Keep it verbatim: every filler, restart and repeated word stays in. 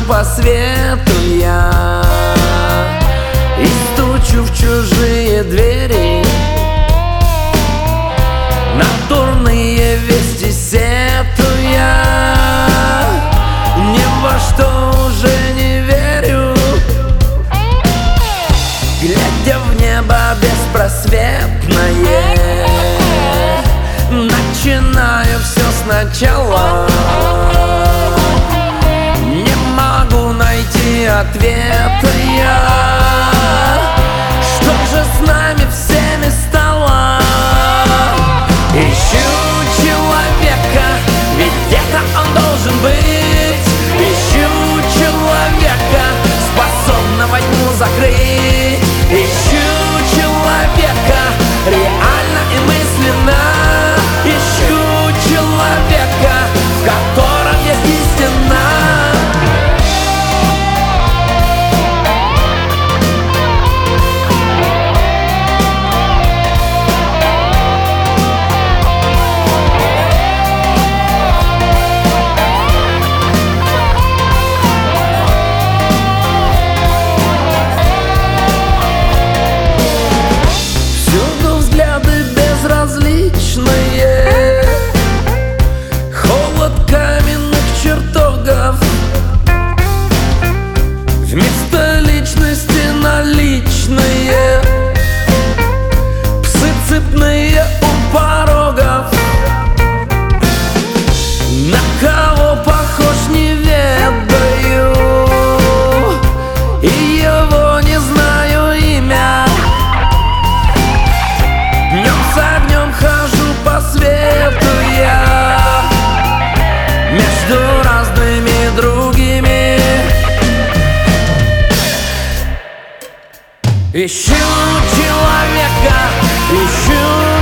по свету я и стучу в чужие двери, на дурные вести сетую я, ни во что уже не верю, глядя в небо беспросветное, начинаю все сначала. Не могу найти ответа я, что же с нами всеми стало? Ищу человека, ведь где-то он должен быть. Ищу человека, способного тьму закрыть. Ищу человека, реально и мысленно. Ищу человека, в котором есть истина. Холод каменных чертогов, вместо личности наличные, псы цепные у порогов. На кого похож не ведаю, и его не знаю имя. Днем с огнем хожу по свету я, между разными другими. Ищу человека, ищу